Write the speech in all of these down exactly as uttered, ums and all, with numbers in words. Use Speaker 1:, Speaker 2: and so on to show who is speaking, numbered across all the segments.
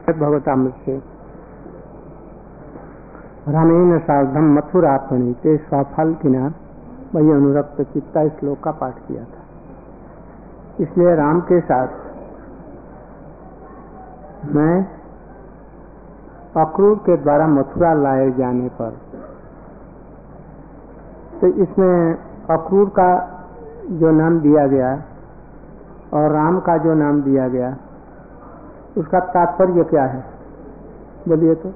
Speaker 1: भगवतामृत से रामेण सार्धम मथुरापणि ते स्वाफाल्किना वही अनुरक्त चित्ता श्लोक का पाठ किया था। इसलिए राम के साथ मैं अक्रूर के द्वारा मथुरा लाए जाने पर, तो इसमें अक्रूर का जो नाम दिया गया और राम का जो नाम दिया गया उसका तात्पर्य क्या है, बोलिए तो।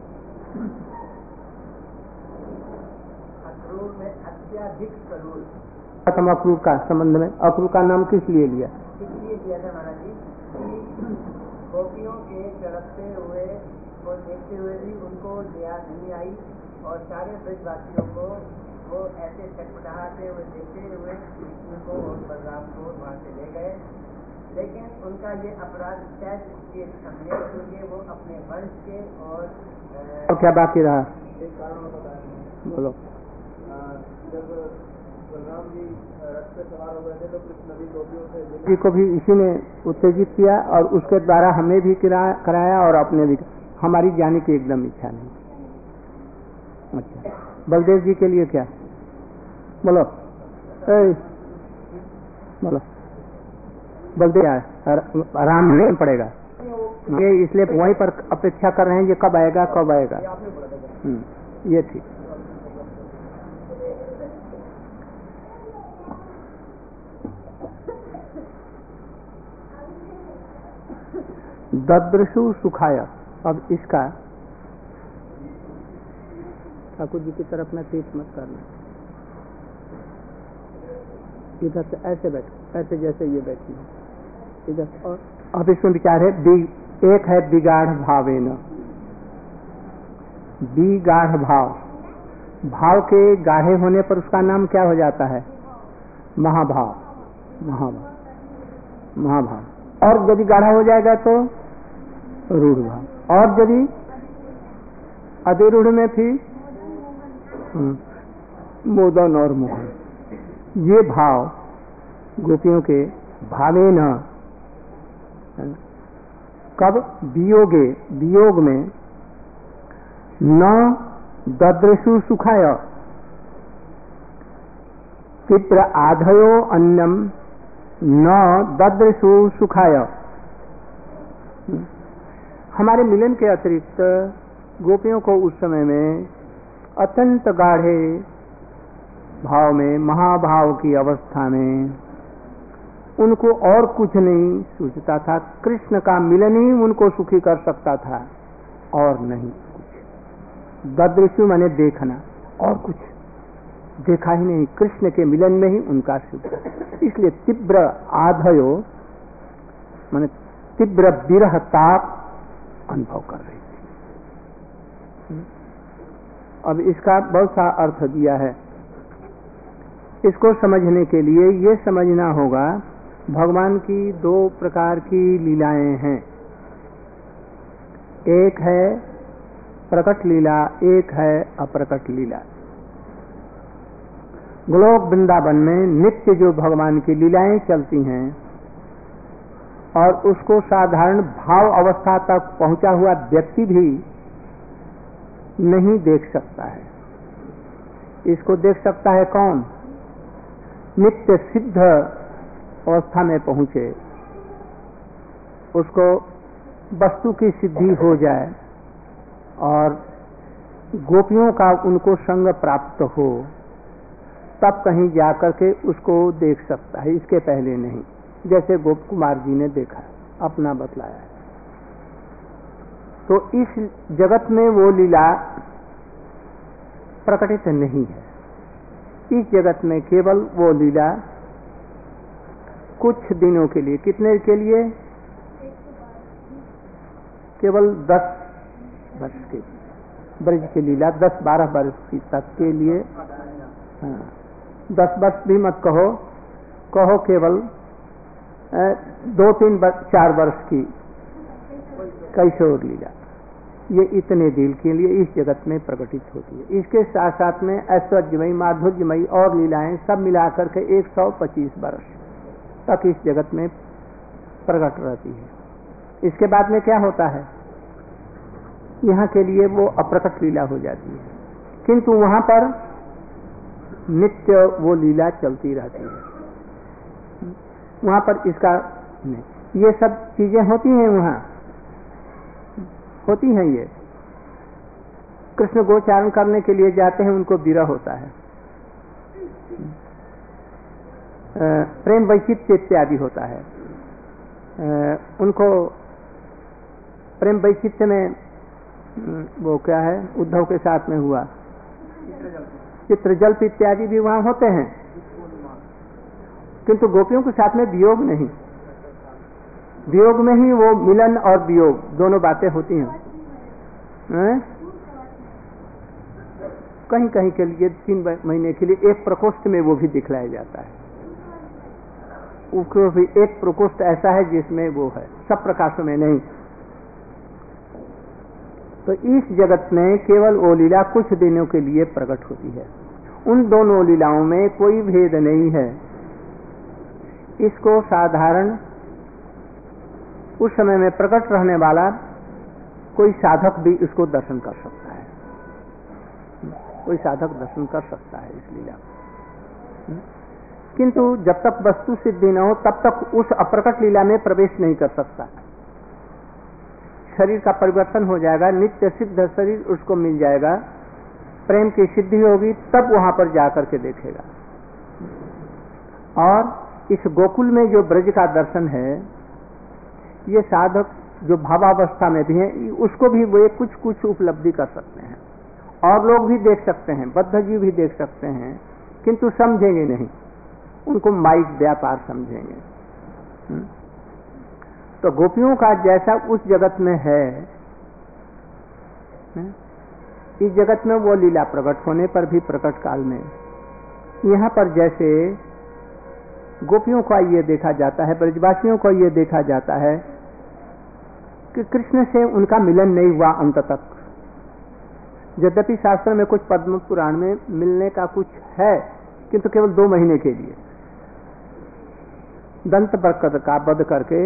Speaker 2: अक्रूर में अत्याधिक करूर।
Speaker 1: प्रथम अक्रूर का संबंध में अक्रूर का नाम किस लिए लिया?
Speaker 2: इसलिए दिया था महाराज जी कि गोपियों के तड़पते हुए को देखते हुए भी उनको दया नहीं आई और सारे ब्रजवासियों को वो ऐसे चटपटाते हुए देखते हुए उनको और बलराम को वहाँ से ले गए, लेकिन उनका ये अपराध शायद इसलिए समझे क्योंकि वो अपने वंश के और
Speaker 1: तो क्या बाकी रहा?
Speaker 2: एक कारण बताया।
Speaker 1: बोलो।
Speaker 2: जब बलराम जी रथ पे सवार हो गए थे तो कृष्ण नदी गोपियों से
Speaker 1: जी को भी इसी ने उत्तेजित किया और उसके द्वारा हमें भी कराया और अपने भी, हमारी जाने की एकदम इच्छा नहीं। अच्छा, बलदेव जी के लिए क्या? बोलो ए, बोलो। बलदेव राम नहीं पड़ेगा ये, इसलिए वहीं पर अपेक्षा कर रहे हैं ये कब आएगा कब आएगा। ये ठीक। ददृशु सुखाय। अब इसका ठाकुर जी की तरफ में तीर्थ मत करना, इधर से ऐसे बैठो, ऐसे जैसे ये बैठी है इधर। और अब इसमें विचार है, एक है बिगाढ़ भावेन, बिगाढ़ भाव, भाव के गाढ़े होने पर उसका नाम क्या हो जाता है? महाभाव, महाभाव, महाभाव। और यदि गाढ़ा हो जाएगा तो रूढ़ भाव, और यदि अधिरूढ़ में थी मोदन और मोहन। ये भाव गोपियों के भावे न, कब? वियोगे, वियोग में। न ददृशु सुखाय चित्र आधयो अन्यम न ददृशु सुखाय। हमारे मिलन के अतिरिक्त गोपियों को उस समय में अत्यंत गाढ़े भाव में, महाभाव की अवस्था में उनको और कुछ नहीं सूझता था। कृष्ण का मिलन ही उनको सुखी कर सकता था और नहीं कुछ। ददृशु माने देखना, और कुछ देखा ही नहीं, कृष्ण के मिलन में ही उनका सुख। इसलिए तीव्र आधयो माने तीव्र विरह ताप अनुभव कर रही थी। अब इसका बहुत सा अर्थ दिया है। इसको समझने के लिए ये समझना होगा भगवान की दो प्रकार की लीलाएं हैं। एक है प्रकट लीला, एक है अप्रकट लीला। गोलोक वृंदावन में नित्य जो भगवान की लीलाएं चलती हैं और उसको साधारण भाव अवस्था तक पहुंचा हुआ व्यक्ति भी नहीं देख सकता है। इसको देख सकता है कौन? नित्य सिद्ध अवस्था में पहुंचे, उसको वस्तु की सिद्धि हो जाए और गोपियों का उनको संग प्राप्त हो, तब कहीं जाकर के उसको देख सकता है, इसके पहले नहीं। जैसे गोप कुमार जी ने देखा, अपना बतलाया है। तो इस जगत में वो लीला प्रकटित नहीं है। इस जगत में केवल वो लीला कुछ दिनों के लिए, कितने के लिए? केवल दस वर्ष के ब्रज की लीला, दस बारह वर्ष तक के लिए। हाँ, दस वर्ष भी मत कहो, कहो केवल दो तीन वर्ष, चार वर्ष की कैशोर लीला, ये इतने दिल के लिए इस जगत में प्रकटित होती है। इसके साथ साथ में ऐश्वर्यमयी, माधुर्यमयी और लीलाएं सब मिलाकर के एक सौ पच्चीस वर्ष तक इस जगत में प्रकट रहती है। इसके बाद में क्या होता है? यहाँ के लिए वो अप्रकट लीला हो जाती है, किंतु वहां पर नित्य वो लीला चलती रहती है। वहां पर इसका नहीं, ये सब चीजें होती हैं, वहां होती हैं। ये कृष्ण गोचारण करने के लिए जाते हैं, उनको विरह होता है, प्रेम वैचित्र्य इत्यादि होता है। उनको प्रेम वैचित्र्य में वो क्या है, उद्धव के साथ में हुआ चित्रजल्प इत्यादि भी वहां होते हैं, किंतु गोपियों के साथ में वियोग नहीं। वियोग में ही वो मिलन और वियोग दोनों बातें होती हैं। है? कहीं कहीं के लिए तीन महीने के लिए एक प्रकोष्ठ में वो भी दिखलाया जाता है। उसको भी एक प्रकोष्ठ ऐसा है जिसमें वो है, सब प्रकाशों में नहीं। तो इस जगत में केवल वो लीला कुछ दिनों के लिए प्रकट होती है। उन दोनों लीलाओं में कोई भेद नहीं है। इसको साधारण उस समय में प्रकट रहने वाला कोई साधक भी इसको दर्शन कर सकता है, कोई साधक दर्शन कर सकता है इस लीला को। किंतु जब तक वस्तु सिद्धि न हो तब तक उस अप्रकट लीला में प्रवेश नहीं कर सकता। शरीर का परिवर्तन हो जाएगा, नित्य सिद्ध शरीर उसको मिल जाएगा, प्रेम की सिद्धि होगी, तब वहां पर जाकर के देखेगा। और इस गोकुल में जो ब्रज का दर्शन है, ये साधक जो भावावस्था में भी है, उसको भी वे कुछ कुछ उपलब्धि कर सकते हैं, और लोग भी देख सकते हैं, बद्धजीव भी देख सकते हैं, किंतु समझेंगे नहीं, उनको माइक व्यापार समझेंगे। हुँ? तो गोपियों का जैसा उस जगत में है, इस जगत में वो लीला प्रकट होने पर भी प्रकट काल में यहाँ पर जैसे गोपियों का ये देखा जाता है, ब्रजवासियों को ये देखा जाता है कि कृष्ण से उनका मिलन नहीं हुआ अंत तक। यद्यपि शास्त्र में कुछ पद्म पुराण में मिलने का कुछ है, किंतु केवल दो महीने के लिए। दंत बरकत का वध करके,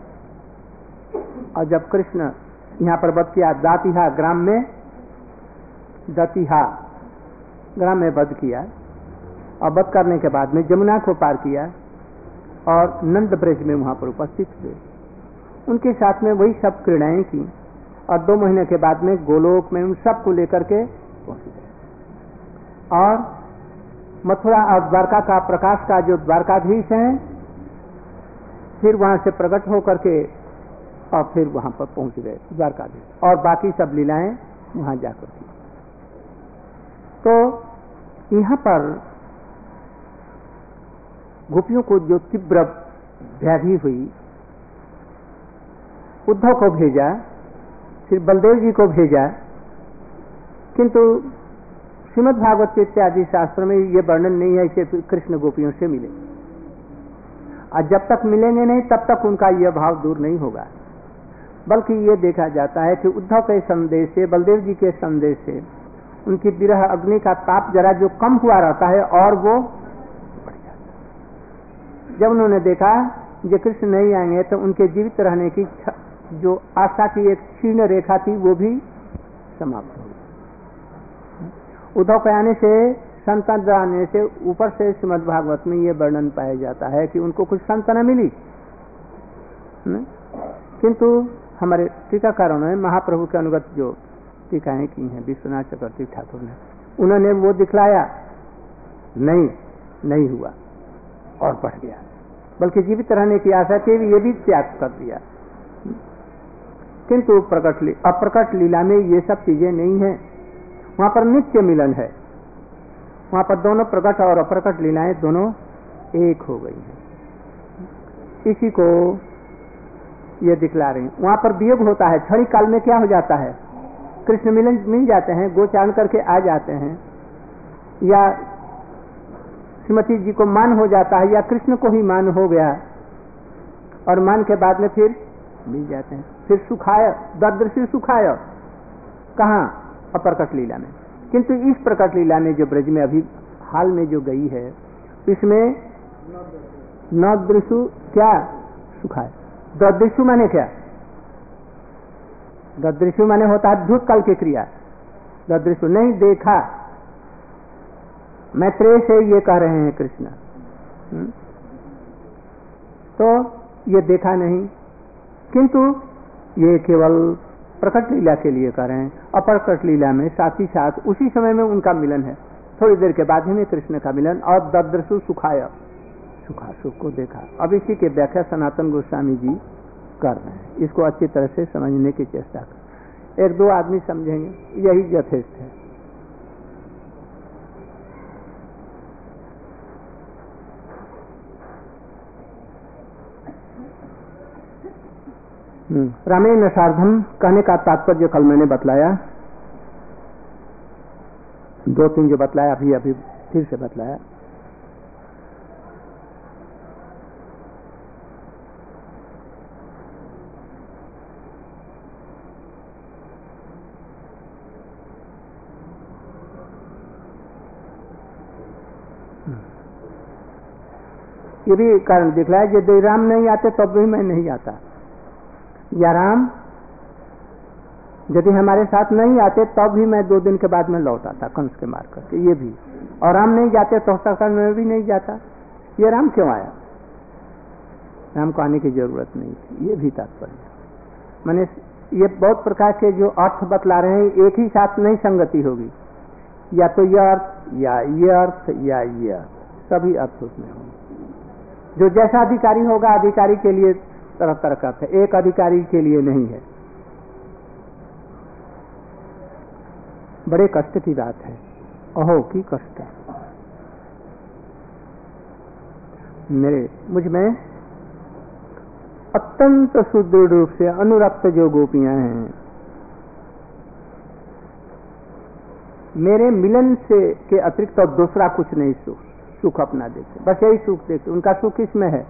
Speaker 1: और जब कृष्ण यहाँ पर वध किया दातिहा ग्राम में, दतिहा ग्राम में वध किया, और वध करने के बाद में जमुना को पार किया और नंद ब्रज में वहां पर उपस्थित हुए, उनके साथ में वही सब क्रीड़ाएं की, और दो महीने के बाद में गोलोक में उन सबको लेकर के पहुंच गए। और मथुरा और द्वारका का प्रकाश का जो द्वारकाधीश है, फिर वहां से प्रकट होकर के और फिर वहां पर पहुंच गए द्वारकाधीश, और बाकी सब लीलाएं वहां जाकर की। तो यहां पर गोपियों को जो तीव्र व्याधि हुई, उद्धव को भेजा, फिर बलदेव जी को भेजा, किंतु श्रीमद् भागवत इत्यादि शास्त्र में ये वर्णन नहीं है कि कृष्ण गोपियों से मिले, और जब तक मिलेंगे नहीं तब तक उनका यह भाव दूर नहीं होगा। बल्कि ये देखा जाता है कि उद्धव के संदेश से, बलदेव जी के संदेश से उनकी विरह अग्नि का ताप जरा जो कम हुआ रहता है, और वो बढ़ जाता है। जब उन्होंने देखा कि कृष्ण नहीं आएंगे तो उनके जीवित रहने की जो आशा की एक क्षीण रेखा थी वो भी समाप्त हो गई। उद्धव के आने से, संतान आने से ऊपर से श्रीमद् भागवत में ये वर्णन पाया जाता है कि उनको कुछ संतान मिली, किंतु हमारे टीकाकारों ने महाप्रभु के अनुगत जो टीकाएं की हैं, विश्वनाथ चक्रवर्ती ठाकुर ने, उन्होंने वो दिखलाया नहीं, नहीं हुआ और बढ़ गया, बल्कि जीवित रहने की आशा थी ये भी त्याग कर दिया। किंतु प्रकट ली, अप्रकट लीला में ये सब चीजें नहीं है, वहां पर नित्य मिलन है, वहां पर दोनों प्रकट और अप्रकट लीलाएं दोनों एक हो गई हैं। इसी को ये दिखला रहे हैं। वहां पर वियोग होता है, क्षणिक काल में क्या हो जाता है, कृष्ण मिलन मिल जाते हैं, गोचारण करके आ जाते हैं, या श्रीमती जी को मान हो जाता है, या कृष्ण को ही मान हो गया, और मान के बाद में फिर मिल जाते हैं। फिर सुखाय, ददृश्य सुखाय, कहाँ, अप्रकट लीला में। किंतु इस प्रकट लीला में जो ब्रज में अभी हाल में जो गई है, इसमें न दृश्य क्या सुखाय, दृश्य माने क्या, ददृशु माने होता है भूत काल की क्रिया, ददृशु नहीं देखा। मैत्रेय से ये कह रहे हैं कृष्ण, तो ये देखा नहीं, किंतु ये केवल प्रकट लीला के लिए कह रहे हैं। अप्रकट लीला में साथ ही साथ उसी समय में उनका मिलन है, थोड़ी देर के बाद ही में कृष्ण का मिलन। और ददृशु सुखाय, सुखा सुख को देखा। अब इसी के व्याख्या सनातन गोस्वामी जी कर रहे हैं, इसको अच्छी तरह से समझने की चेष्टा कर। एक दो आदमी समझेंगे, यही यथेष्ट है। रामेण सार्धम कहने का तात्पर्य कल मैंने बतलाया, दो तीन जो बतलाया अभी अभी फिर से बतलाया। ये भी कारण दिखलाया, यदि राम नहीं आते तब तो भी मैं नहीं आता, या राम यदि हमारे साथ नहीं आते तब भी मैं दो दिन के बाद में लौट आता कंस के मार करके, ये भी। और राम नहीं जाते तो सकता मैं भी नहीं जाता। ये राम क्यों आया? राम को आने की जरूरत नहीं थी, ये भी तात्पर्य। मैंने ये बहुत प्रकार के जो अर्थ बतला रहे हैं, एक ही साथ नहीं संगति होगी, या तो यह अर्थ या ये अर्थ या ये अर्थ, सभी अर्थ उसमें होंगे। जो जैसा अधिकारी होगा, अधिकारी के लिए तरह तरह का अर्थ है, एक अधिकारी के लिए नहीं है। बड़े कष्ट की बात है, अहो की कष्ट है। मेरे मुझ में अत्यंत सुदृढ़ रूप से अनुरक्त जो गोपियां हैं, मेरे मिलन से के अतिरिक्त और दूसरा कुछ नहीं सुख सुख अपना देखते, बस यही सुख देखते। उनका सुख इसमें है,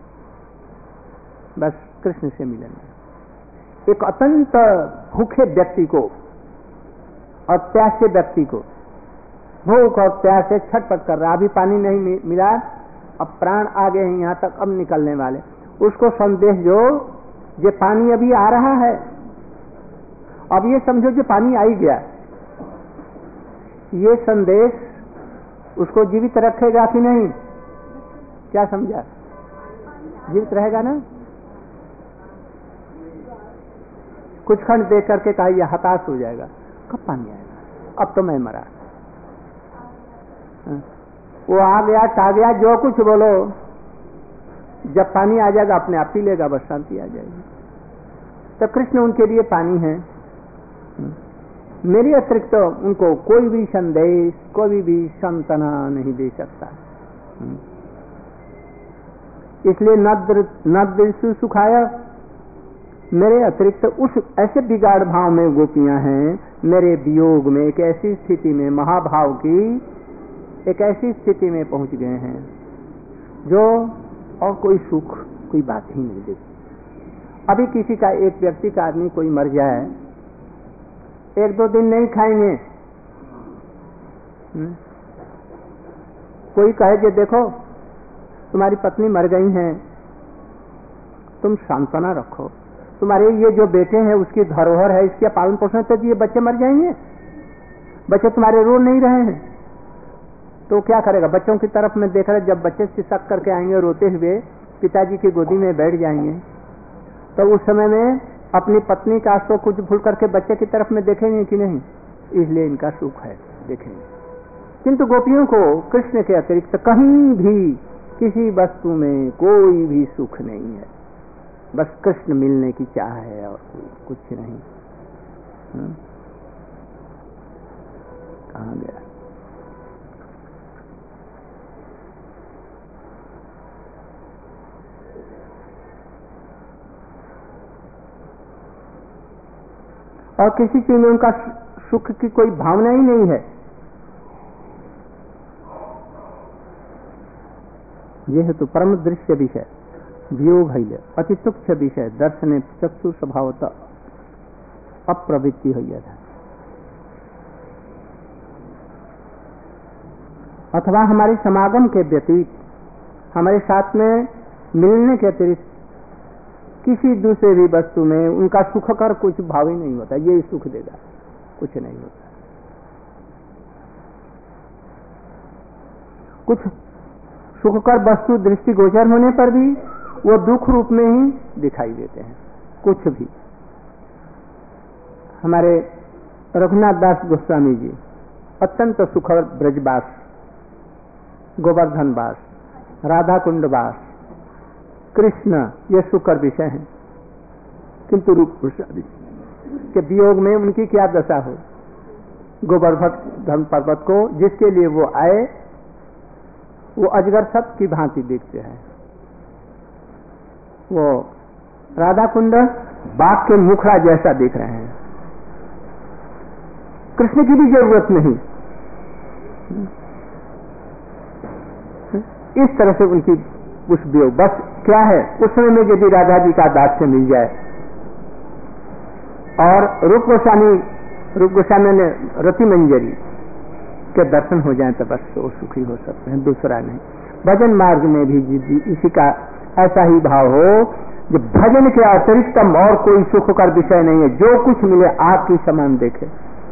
Speaker 1: बस कृष्ण से मिलन है। एक अत्यंत भूखे व्यक्ति को और प्यासे व्यक्ति को, भूख और प्यास से छटपट कर रहा, अभी पानी नहीं मिला, अब प्राण आ गए हैं यहाँ तक, अब निकलने वाले, उसको संदेश जो ये पानी अभी आ रहा है, अब ये समझो कि पानी आ ही गया, ये संदेश उसको जीवित रखेगा कि नहीं? क्या समझा? जीवित रहेगा ना? कुछ खंड देख करके कहा यह हताश हो जाएगा, कब पानी आएगा, अब तो मैं मरा। वो आ गया आ गया, जो कुछ बोलो, जब पानी आ जाएगा अपने आप पी लेगा, बस शांति आ जाएगी। तो कृष्ण उनके लिए पानी है, मेरे अतिरिक्त तो उनको कोई भी संदेश, कोई भी सांत्वना नहीं दे सकता। इसलिए नद्र सुखाय, मेरे अतिरिक्त उस ऐसे बिगाड़ भाव में गोपियां हैं, मेरे वियोग में एक ऐसी स्थिति में, महाभाव की एक ऐसी स्थिति में पहुंच गए हैं जो और कोई सुख कोई बात ही नहीं देती। अभी किसी का, एक व्यक्ति का आदमी कोई मर जाए, एक दो दिन नहीं खाएंगे, हुँ? कोई कहे कि देखो तुम्हारी पत्नी मर गई हैं, तुम सांत्वना रखो, तुम्हारे ये जो बेटे हैं उसकी धरोहर है, इसके पालन पोषण तो ये बच्चे मर जाएंगे, बच्चे तुम्हारे रो नहीं रहे हैं, तो क्या करेगा? बच्चों की तरफ में देख रहे, जब बच्चे सिसक करके आएंगे रोते हुए, पिताजी की गोदी में बैठ जाएंगे, तो उस समय में अपनी पत्नी का तो कुछ भूल करके बच्चे की तरफ में देखेंगे कि नहीं? इसलिए इनका सुख है, देखेंगे। किंतु गोपियों को कृष्ण के अतिरिक्त कहीं भी किसी वस्तु में कोई भी सुख नहीं है, बस कृष्ण मिलने की चाह है और कुछ नहीं। कहाँ गया? और किसी चीज में उनका सुख की कोई भावना ही नहीं है। यह तो परम दृश्य विषय वियोग है, अति तुच्छ विषय दर्शने चक्षु स्वभावतः अप्रवृत्ति हो था, अथवा हमारे समागम के व्यतीत, हमारे साथ में मिलने के अतिरिक्त किसी दूसरे भी वस्तु में उनका सुखकर कुछ भाव ही नहीं होता, ये सुख देगा, कुछ नहीं होता। कुछ सुखकर वस्तु दृष्टिगोचर होने पर भी वो दुख रूप में ही दिखाई देते हैं। कुछ भी हमारे रघुनाथ दास गोस्वामी जी अत्यंत सुखर ब्रजवास, गोवर्धन वास, राधा कुंड वास, कृष्ण, ये सुखर विषय हैं। किंतु रूप गोस्वामी के वियोग में उनकी क्या दशा हो। गोवर्धन पर्वत को जिसके लिए वो आए वो अजगर सब की भांति देखते हैं। वो राधा कुंड बाघ के मुखड़ा जैसा देख रहे हैं। कृष्ण की भी जरूरत नहीं। इस तरह से उनकी उस वियोग बस क्या है, उस समय में यदि राधा जी का दास्य मिल जाए और रूप गोस्वामी रूप गोस्वामी ने रति मंजरी के दर्शन हो जाए तो बस वो सुखी हो सकते हैं, दूसरा नहीं। भजन मार्ग में भी इसी का ऐसा ही भाव हो, जो भजन के अतिरिक्त और कोई सुखकर विषय नहीं है। जो कुछ मिले आपकी समान देखे,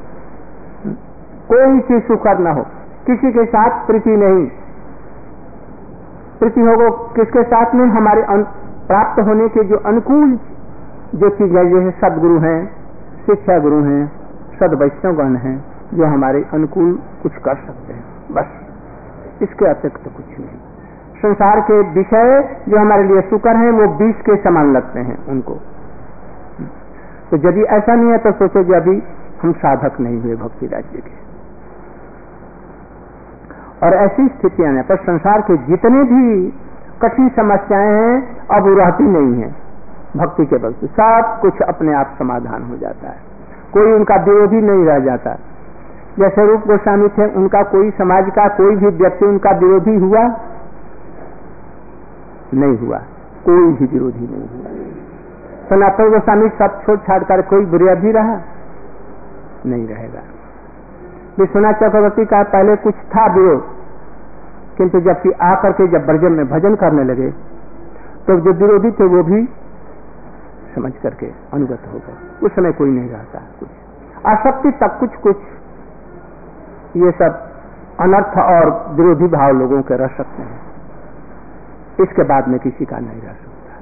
Speaker 1: कोई चीज सुखकर न हो। किसी के साथ प्रीति नहीं। प्रीति होगा किसके साथ में, हमारे प्राप्त होने के जो अनुकूल जो चीज है, जैसे सदगुरु हैं, शिक्षा गुरु हैं, सद वैष्णवगण हैं, जो हमारे अनुकूल कुछ कर सकते हैं, बस इसके अतिरिक्त कुछ नहीं। संसार के विषय जो हमारे लिए सुकर हैं वो विष के समान लगते हैं उनको। तो यदि ऐसा नहीं है तो सोचो कि अभी हम साधक नहीं हुए भक्ति राज्य के। और ऐसी स्थितियां हैं, पर संसार के जितने भी कठिन समस्याएं हैं अब वो रहती नहीं है भक्ति के बल से। सब कुछ अपने आप समाधान हो जाता है, कोई उनका विरोधी नहीं रह जाता। जैसे रूप गोस्वामी थे, उनका कोई समाज का कोई भी व्यक्ति उनका विरोधी हुआ नहीं हुआ, कोई भी विरोधी नहीं हुआ। सनातन गोस्वामी सब छोड़ छाड़ कर कोई विरोधी रहा नहीं रहेगा। विश्वनाथ चक्रवर्ती का पहले कुछ था विरोध, किंतु जबकि आकर के जब ब्रज में भजन करने लगे तो जो विरोधी थे वो भी समझ करके अनुगत हो गए। उस समय कोई नहीं रहता। कुछ आसक्ति तक कुछ कुछ ये सब अनर्थ और विरोधी भाव लोगों के रह सकते हैं, इसके बाद में किसी का नहीं रह सकता।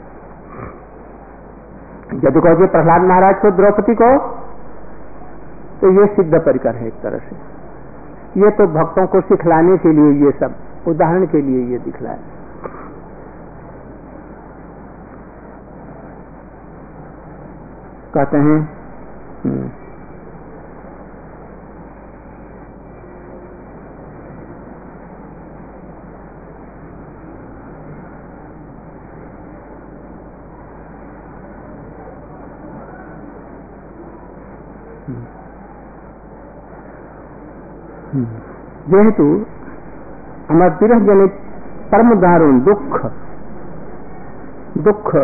Speaker 1: यदि कहो जी प्रहलाद महाराज को, द्रौपदी को, तो ये सिद्ध परिकर है एक तरह से। ये तो भक्तों को सिखलाने के लिए, ये सब उदाहरण के लिए ये दिखलाया। कहते हैं जेहेतु हमारे विरह जनित परम दारुण दुख दुख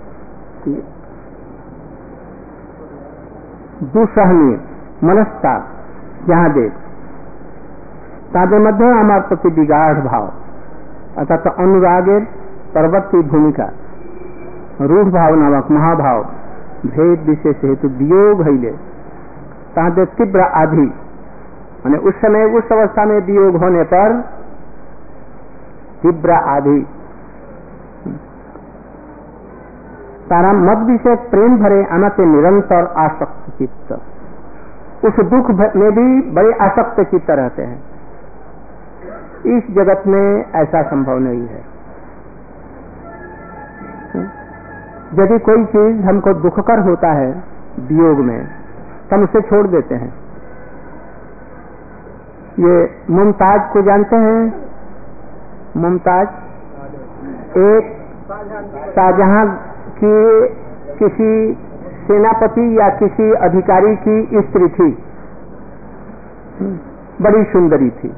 Speaker 1: दुसहनीय मनस्ता जहाँ देख तादे मध्य हमारे प्रति विगाढ़ भाव अर्थात तो अनुरागेर परवर्ती भूमिका रूढ़ भाव नामक महाभाव भेद विशेष हेतु वियोग हईले तादे तीव्र आधि, माने उस समय उस अवस्था में वियोग होने पर तीव्र आधि तारा मत विषय प्रेम भरे अनते निरंतर आसक्त चित्त, उस दुख में भी बड़े आसक्त चित्त रहते हैं। इस जगत में ऐसा संभव नहीं है। यदि कोई चीज हमको दुखकर होता है वियोग में तो हम उसे छोड़ देते हैं। ये मुमताज को जानते हैं? मुमताज एक शाहजहां की किसी सेनापति या किसी अधिकारी की स्त्री थी, बड़ी सुंदरी थी।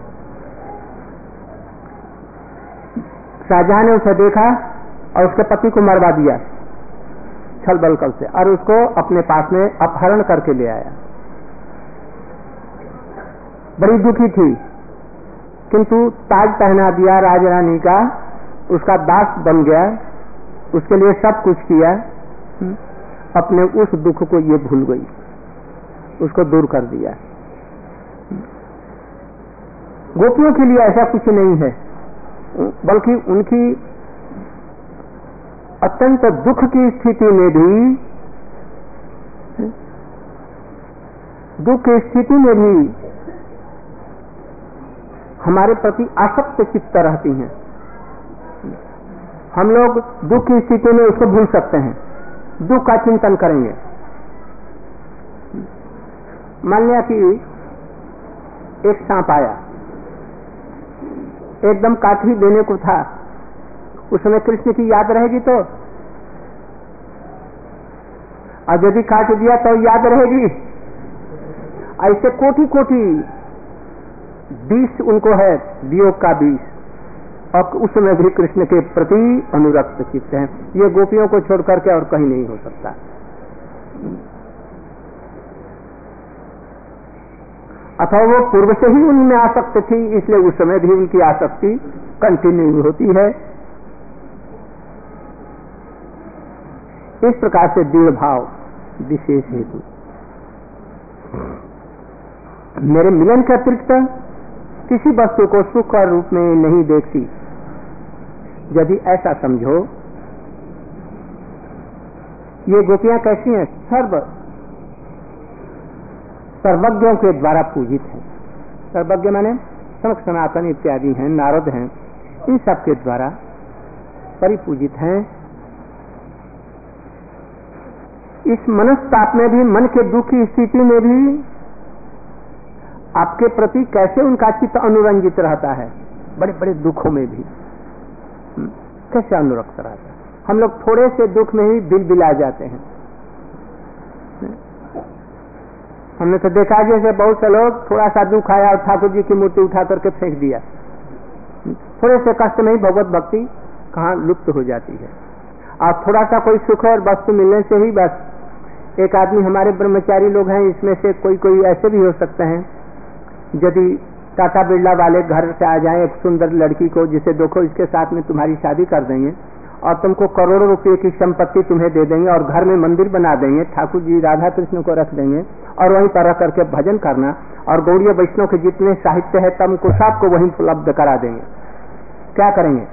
Speaker 1: शाहजहां ने उसे देखा और उसके पति को मरवा दिया छल बल कल से, और उसको अपने पास में अपहरण करके ले आया। बड़ी दुखी थी, किंतु ताज पहना दिया राजरानी का, उसका दास बन गया उसके लिए सब कुछ किया, अपने उस दुख को ये भूल गई, उसको दूर कर दिया। गोपियों के लिए ऐसा कुछ नहीं है, बल्कि उनकी अत्यंत दुख की स्थिति में भी, दुख की स्थिति में भी हमारे प्रति आसक्त चित्त रहती हैं। हम लोग दुख की स्थिति में उसको भूल सकते हैं, दुख का चिंतन करेंगे। मान लिया कि एक सांप आया, एकदम काठी देने को था, उस समय कृष्ण की याद रहेगी तो, और यदि काट दिया तो याद रहेगी। ऐसे कोटि कोटि विष उनको है, वियोग का विष, और उस समय भी कृष्ण के प्रति अनुरक्त चित्त हैं। ये गोपियों को छोड़ करके और कहीं नहीं हो सकता। अथवा वो पूर्व से ही उनमें आसक्त थी, इसलिए उस समय भी उनकी आसक्ति कंटिन्यू होती है। इस प्रकार से दृढ़ भाव विशेष हेतु, मेरे मिलन के अतिरिक्त किसी वस्तु को सुख और रूप में नहीं देखती। यदि ऐसा समझो, ये गोपियां कैसी हैं? सर्व सर्वज्ञों के द्वारा पूजित हैं। सर्वज्ञ माने सनक सनातन इत्यादि हैं, नारद हैं, इन सब के द्वारा परिपूजित हैं। इस मनस्ताप में भी, मन के दुख की स्थिति में भी आपके प्रति कैसे उनका चित्त अनुरंजित रहता है, बड़े बड़े दुखों में भी कैसे अनुरक्त रहता है। हम लोग थोड़े से दुख में ही बिल बिला जाते हैं। हमने तो देखा जैसे बहुत से लोग, थोड़ा सा दुख आया और ठाकुर जी की मूर्ति उठा करके फेंक दिया। थोड़े से कष्ट में ही भगवत भक्ति कहाँ लुप्त हो जाती है। और थोड़ा सा कोई सुख और वस्तु मिलने से ही बस, एक आदमी, हमारे ब्रह्मचारी लोग हैं, इसमें से कोई कोई ऐसे भी हो सकते हैं, यदि टाटा बिरला वाले घर से आ जाए एक सुंदर लड़की को, जिसे देखो इसके साथ में तुम्हारी शादी कर देंगे और तुमको करोड़ों रुपए की संपत्ति तुम्हें दे देंगे और घर में मंदिर बना देंगे, ठाकुर जी राधा कृष्ण को रख देंगे और वहीं पर रख करके भजन करना, और गौड़ीय वैष्णव के जितने साहित्य है तुमको सबको वहीं उपलब्ध करा देंगे। क्या करेंगे?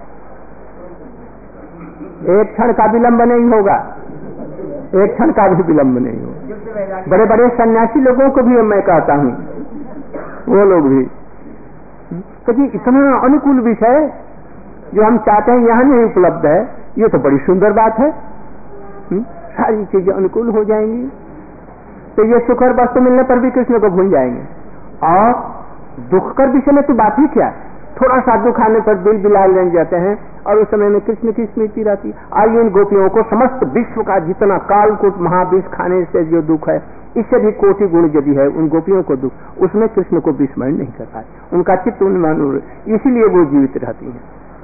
Speaker 1: एक क्षण का विलंब नहीं होगा, एक क्षण का भी विलंब नहीं होगा। बड़े बड़े सन्यासी लोगों को भी मैं कहता हूँ, वो लोग भी, क्योंकि इतना अनुकूल विषय जो हम चाहते हैं यहाँ नहीं उपलब्ध है, ये तो बड़ी सुंदर बात है। हुँ? सारी चीजें अनुकूल हो जाएंगी, तो ये सुखर वस्तु मिलने पर भी कृष्ण को भूल जाएंगे। और दुख कर विषय में तो बात ही क्या, थोड़ा सा दुख आने पर दिल बिला ले जाते हैं और उस समय में कृष्ण की स्मृति रहती। आइए इन गोपियों को समस्त विश्व का जितना कालकूट महाविष खाने से जो दुख है, इससे भी कोटि गुण यदि है उन गोपियों को दुख, उसमें कृष्ण को विस्मरण नहीं कर पाए, उनका चित्त उन्मानुर, इसीलिए वो जीवित रहती है।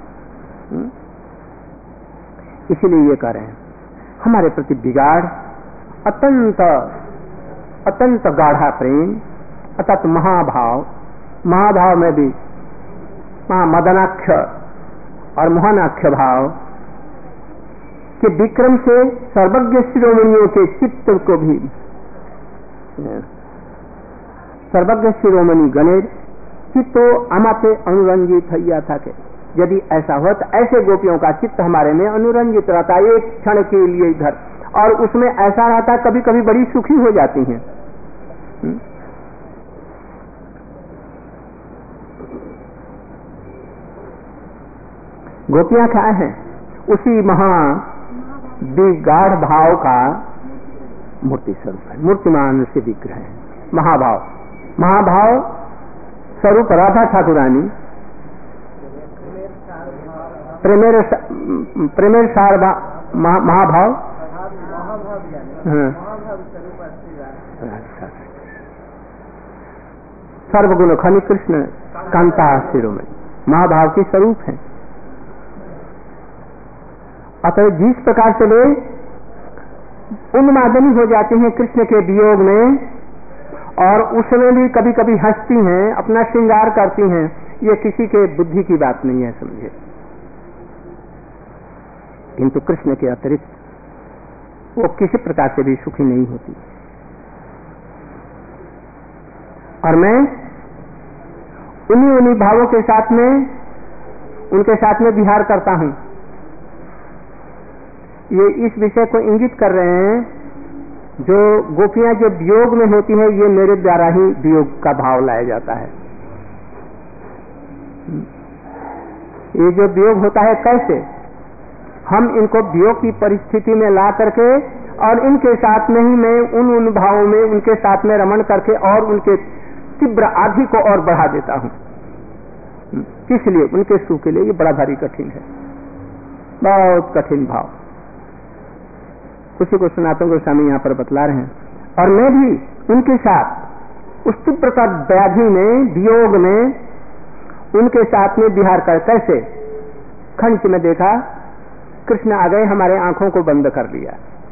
Speaker 1: इसीलिए ये कह रहे हैं, हमारे प्रति बिगाड़ अत्यंत अत्यंत गाढ़ा प्रेम, अत्यंत महाभाव, महाभाव में भी महामदनाख्य और मोहनाख्य भाव के विक्रम से सर्वज्ञ शिरोमणियों के चित्त को भी, सर्वज्ञ शिरोमणि गणेश चित्तो आमाते अनुरंजित हैया था के, यदि ऐसा हो तो ऐसे गोपियों का चित्त हमारे में अनुरंजित रहता है एक क्षण के लिए इधर, और उसमें ऐसा रहता है कभी कभी बड़ी सुखी हो जाती हैं। गोपियां क्या है? उसी महा विगाढ़ भाव का मूर्ति स्वरूप है, मूर्तिमान से विग्रह है। महाभाव, महाभाव स्वरूप राधा ठाकुरानी प्रेमेर प्रेमेर सार महाभाव, सर्वगुण खनि कृष्ण कांता शिरो में महाभाव की स्वरूप है। अतः जिस प्रकार से वे उन्मादनी हो जाती हैं कृष्ण के वियोग में, और उसमें भी कभी कभी हंसती हैं, अपना श्रृंगार करती हैं, ये किसी के बुद्धि की बात नहीं है, समझे। किंतु कृष्ण के अतिरिक्त वो किसी प्रकार से भी सुखी नहीं होती। और मैं उन्हीं उन्हीं भावों के साथ में उनके साथ में विहार करता हूं। ये इस विषय को इंगित कर रहे हैं, जो गोपियां जो वियोग में होती है, ये मेरे द्वारा ही वियोग का भाव लाया जाता है। ये जो वियोग होता है, कैसे हम इनको वियोग की परिस्थिति में ला करके और इनके साथ में ही मैं उन उन भावों में उनके साथ में रमण करके और उनके तीव्र आदि को और बढ़ा देता हूं। इसलिए उनके सुख के लिए ये बड़ा भारी कठिन है, बहुत कठिन भाव। उसी को सनातन गोस्वामी यहाँ पर बतला रहे हैं। और मैं भी उनके साथ उस तीव्र का व्याधि में, वियोग में उनके साथ में विहार कर। कैसे? खंड में देखा कृष्ण आ गए, हमारे आंखों को बंद कर लिया।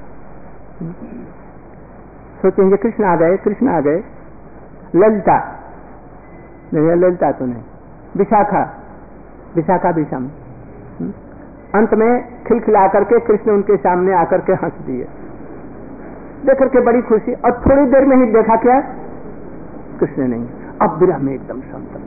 Speaker 1: सोचेंगे कृष्ण आ गए, कृष्ण आ गए। ललिता नहीं, ललिता तो नहीं, विशाखा, विशाखा विषम। अंत में खिलखिला करके कृष्ण उनके सामने आकर के हंस दिए, देख करके बड़ी खुशी। और थोड़ी देर में ही देखा क्या, कृष्ण नहीं। अब विरह में एकदम संतप्त,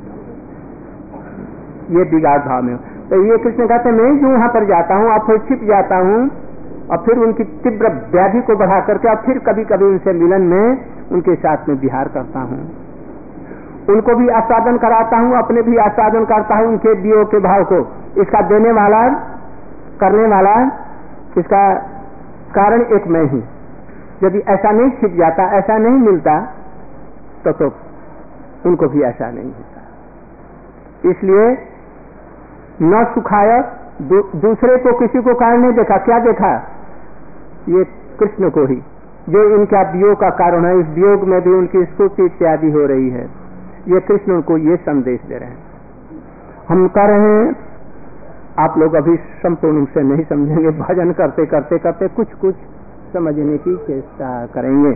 Speaker 1: ये बिगाड़ भाव में। तो ये कृष्ण कहते हैं, मैं जो वहां पर जाता हूं, अब फिर छिप जाता हूं और फिर उनकी तीव्र व्याधि को बढ़ा करके और फिर कभी कभी उनसे मिलन में उनके साथ में विहार करता हूं, उनको भी आस्वादन कराता हूं, अपने भी आस्वादन करता हूं उनके वियोग के भाव को। इसका देने वाला, करने वाला, इसका कारण एक मैं ही। यदि ऐसा नहीं छिप जाता, ऐसा नहीं मिलता, तो तो उनको भी ऐसा नहीं होता। इसलिए न सुखाय, दू, दूसरे को किसी को कारण नहीं देखा। क्या देखा? ये कृष्ण को ही, जो इनका वियोग का कारण है। इस वियोग में भी उनकी स्तुति इत्यादि हो रही है। ये कृष्ण उनको ये संदेश दे रहे हैं। हम कह रहे हैं, आप लोग अभी संपूर्ण रूप से नहीं समझेंगे, भजन करते करते करते कुछ कुछ समझने की चेष्टा करेंगे।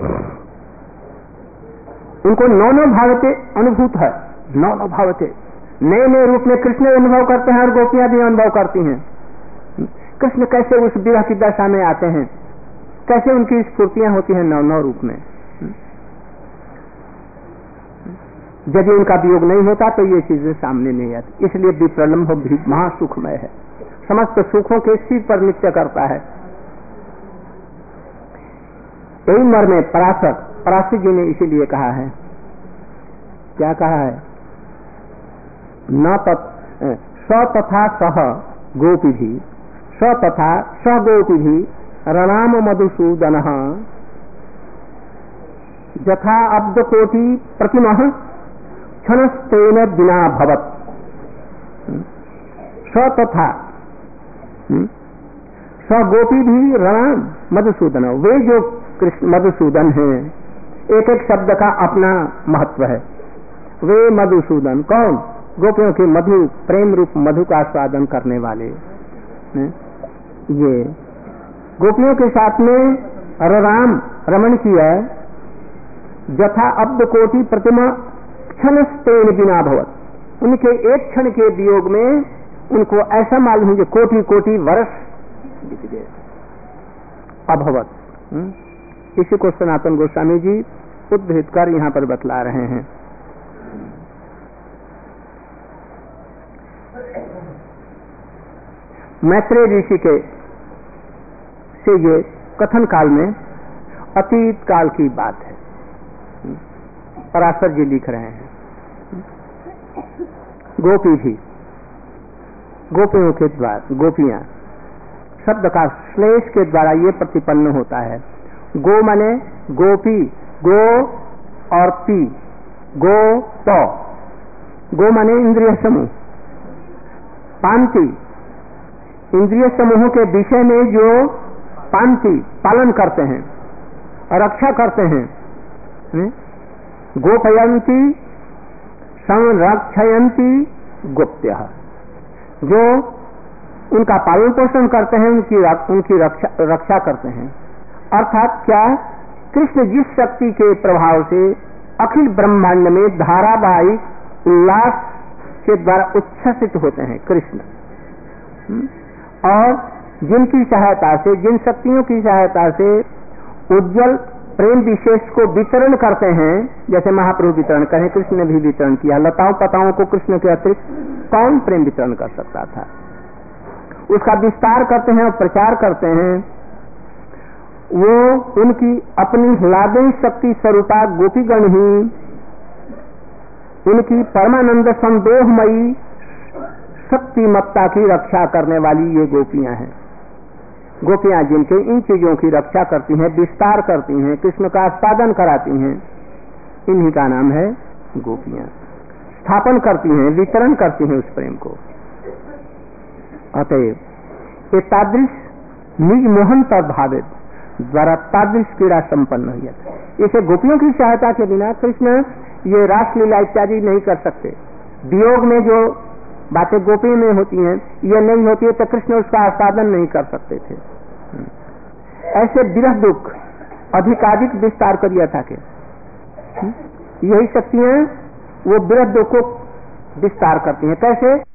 Speaker 1: उनको नौ नौ भावते अनुभूत है, नौ नौ भावते नए नए रूप में कृष्ण अनुभव करते हैं और गोपियां भी अनुभव करती हैं। कृष्ण कैसे उस विरह की दशा में आते हैं, कैसे उनकी स्फूर्तियां होती हैं नौ नौ रूप में। यदि उनका वियोग नहीं होता तो ये चीजें सामने नहीं आती। इसलिए विप्रलम्भ भी महासुखमय है, समस्त सुखों के सिर पर नित्य करता है। यही मर में पराशर पराशर जी ने इसीलिए कहा है, क्या कहा है? न स तथा सह गोपी भी, स तथा स गोपी भी रणाम मधुसूदन यथा अब्द कोटि प्रतिमा क्षणस्तेन बिना भवत। स तथा स गोपी भी रणाम मधुसूदन, वे जो कृष्ण मधुसूदन हैं, एक एक शब्द का अपना महत्व है। वे मधुसूदन कौन? गोपियों के मधु, प्रेम रूप मधु का आस्वादन करने वाले। ये गोपियों के साथ में रराम रमण किया, जथा अब्द कोटि प्रतिमा क्षणस्तेन बिना भवत। उनके एक क्षण के वियोग में उनको ऐसा मालूम है कि कोटि कोटि वर्ष बीत गए अभवत। इसी को सनातन गोस्वामी जी उद्धृत कर यहाँ पर बतला रहे हैं। मैत्रेय ऋषि के से ये कथन काल में अतीत काल की बात है, पराशर जी लिख रहे हैं। गोपी भी, गोपियों के द्वारा, गोपियां शब्द का श्लेष के द्वारा ये प्रतिपन्न होता है। गो माने गोपी, गो और पी, गो तो, गो माने इंद्रिय समूह, पांति इंद्रिय समूहों के विषय में जो पांति पालन करते हैं, रक्षा करते हैं। गोपयंती संरक्षयंती गोप्य, जो उनका पालन पोषण करते हैं, उनकी उनकी रक्षा रक्षा करते हैं। अर्थात क्या? कृष्ण जिस शक्ति के प्रभाव से अखिल ब्रह्मांड में धारावाहिक उल्लास के द्वारा उच्छ्वसित होते हैं कृष्ण, और जिनकी सहायता से, जिन शक्तियों की सहायता से उज्जवल प्रेम विशेष को वितरण करते हैं, जैसे महाप्रभु वितरण करें, कृष्ण ने भी वितरण किया। लताओं पताओं को कृष्ण के अतिरिक्त कौन प्रेम वितरण कर सकता था? उसका विस्तार करते हैं और प्रचार करते हैं। वो उनकी अपनी ह्लादेय शक्ति स्वरूपा गोपीगण ही उनकी परमानंद संदोहमयी शक्तिमत्ता की रक्षा करने वाली ये गोपियां हैं। गोपियां जिनके इन चीजों की रक्षा करती हैं, विस्तार करती हैं, कृष्ण का आस्वादन कराती हैं, इन्हीं का नाम है गोपियां। स्थापन करती हैं, वितरण करती हैं उस प्रेम को। अतएव तादृश निज मोहन तद्भावित द्वारा तादृश क्रीड़ा संपन्न हुई है। इसे गोपियों की सहायता के बिना कृष्ण ये रासलीला इत्यादि नहीं कर सकते। वियोग में जो बातें गोपी में होती हैं, ये नहीं होती है तो कृष्ण उसका आस्वादन नहीं कर सकते थे। ऐसे विरह दुख अधिकाधिक विस्तार करिए था के यही शक्तियां वो विरह दुख को विस्तार करती हैं। कैसे?